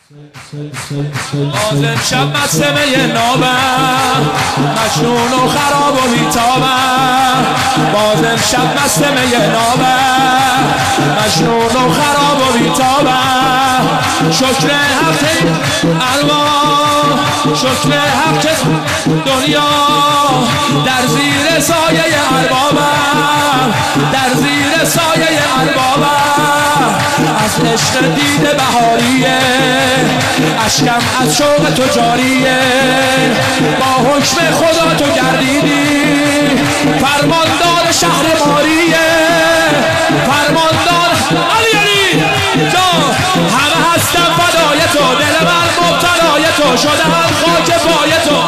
باز امشب مسمه نابم مجنون و خراب و بیتابم. باز امشب مسمه نابم مجنون و خراب و بیتابم. شکر حق ارواح، شکر حق دنیا، در زیر سایه اربابم، در زیر سایه اربابم. از عشق دیده بهاریه، اشکم از شوق تو جاریه. با حکم خدا تو گردیدی فرماندار شهر ماریه، فرماندار علی علی جا. همه هستم فدای تو، دل من مبتلای تو، شده هم خاک پای تو.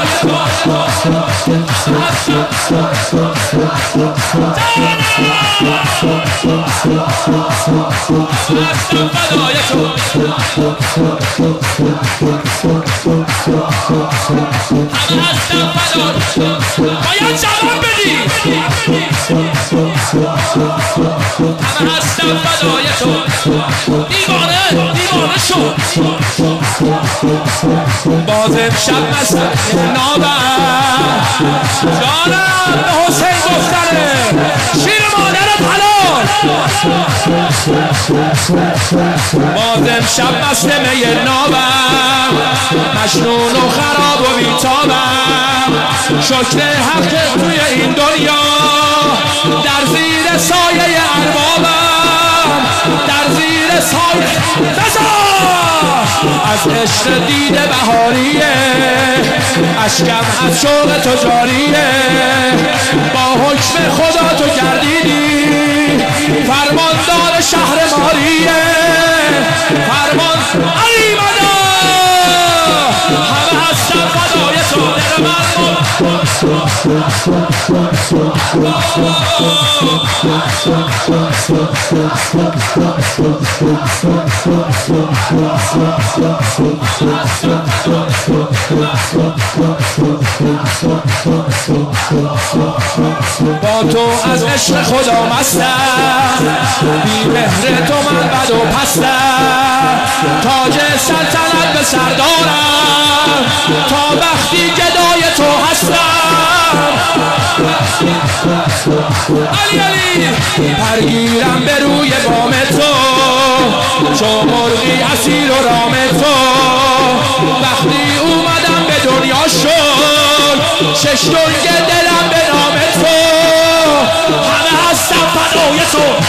فدای تو باید جواب بدی. همه هستم فدای تو، دیوانه دیوانه شو. باز امشب مست نابم جانم به حسین گفتنه شیر مادرت حلال. باز امشب مست می نابم مجنون و خراب و بیتابم. شکر حق توی این دنیا، در زیر سایه اربابم، در زیر سایه از عشق دیده بهاریه، اشکم از شوق تو جاریه. با حکم خدا تو گردیدی فرماندار شهر ماریه، فرمان علی مدا. همه هستم فدای تو، دل من با تو از عشق خدا مستم، بی مهر تو من بد و پستم. تاج سلطنت به سر دارم، تا وقتی گدای تو هستم. علی علی پرگیرم به روی بام تو، چو مرغی اسیر و رام تو. وقتی اومدم به دنیا شد شش دنگ دلم به نام تو. همه هستم فدای تو.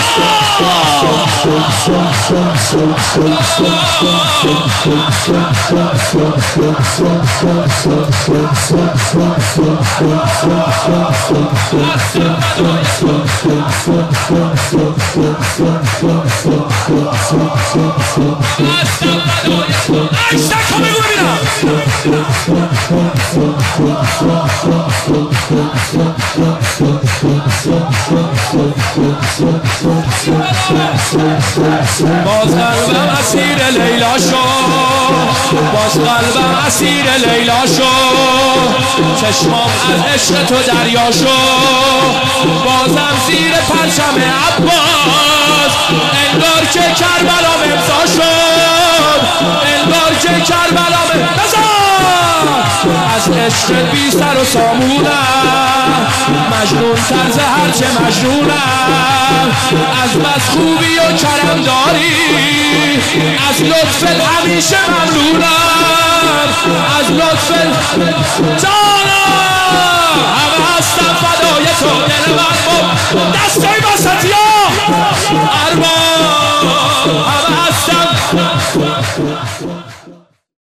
باز قلبم اسیر لیلا شد، باز قلبم اسیر لیلا شد. چشمام از عشق تو دریا شد، بازم زیر پرچم عباس. انگار که کربلام امضا شد، انگار که کربلام امضا. از عشق بی سر و سامونم، مجنون تر هرچه مجنونم. از بس خوبی و کرم داری، از لطفت همیشه ممنونم، از لطفت جانم. همه هستم فدای تو، دل من دستای وسطیا ارباب. همه هستم